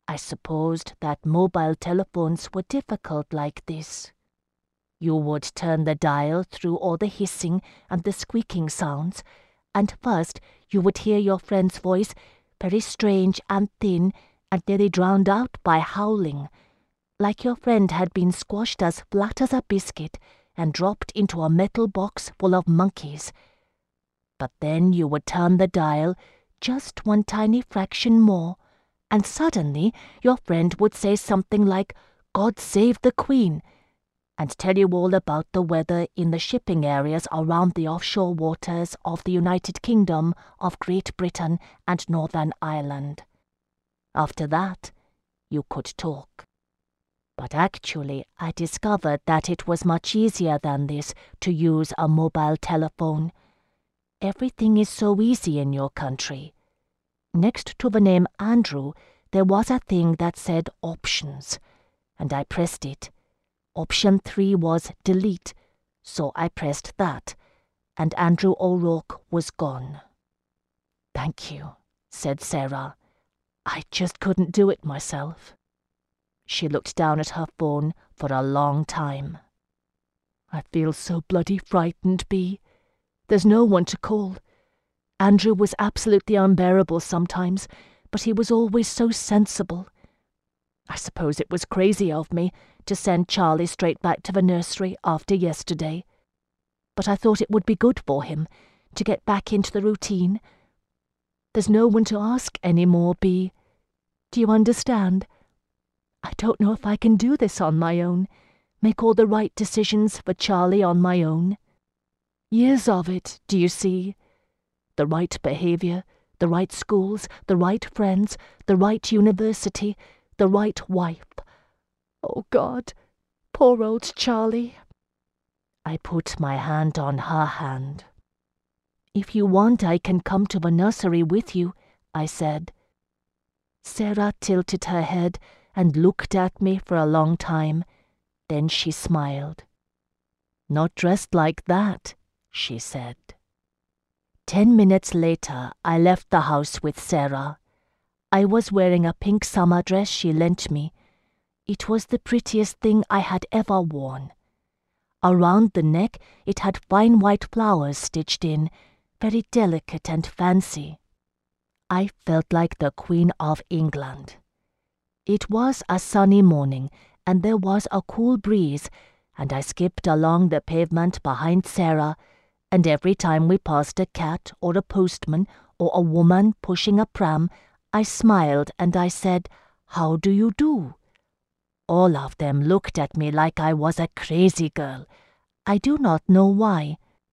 I supposed that mobile telephones were difficult like this. You would turn the dial through all the hissing and the squeaking sounds, and first you would hear your friend's voice, very strange and thin and nearly drowned out by howling, like your friend had been squashed as flat as a biscuit and dropped into a metal box full of monkeys. But then you would turn the dial just one tiny fraction more, and suddenly your friend would say something like, "God save the Queen," and tell you all about the weather in the shipping areas around the offshore waters of the United Kingdom of Great Britain and Northern Ireland. After that, you could talk. But actually, I discovered that it was much easier than this to use a mobile telephone. Everything is so easy in your country. Next to the name Andrew, there was a thing that said Options, and I pressed it. Option 3 was Delete, so I pressed that, and Andrew O'Rourke was gone. "Thank you," said Sarah. "I just couldn't do it myself." She looked down at her phone for a long time. "I feel so bloody frightened, Bea. There's no one to call. Andrew was absolutely unbearable sometimes, but he was always so sensible. I suppose it was crazy of me to send Charlie straight back to the nursery after yesterday. But I thought it would be good for him to get back into the routine. There's no one to ask any more, Bea. Do you understand? I don't know if I can do this on my own, make all the right decisions for Charlie on my own. Years of it, do you see? The right behaviour, the right schools, the right friends, the right university, the right wife. Oh God, poor old Charlie." I put my hand on her hand. "If you want, I can come to the nursery with you," I said. Sarah tilted her head and looked at me for a long time. Then she smiled. "Not dressed like that," she said. 10 minutes later, I left the house with Sarah. I was wearing a pink summer dress she lent me. It was the prettiest thing I had ever worn. Around the neck it had fine white flowers stitched in, very delicate and fancy. I felt like the Queen of England. It was a sunny morning, and there was a cool breeze, and I skipped along the pavement behind Sarah, and every time we passed a cat or a postman or a woman pushing a pram, I smiled and I said, "How do you do?" All of them looked at me like I was a crazy girl. I do not know why.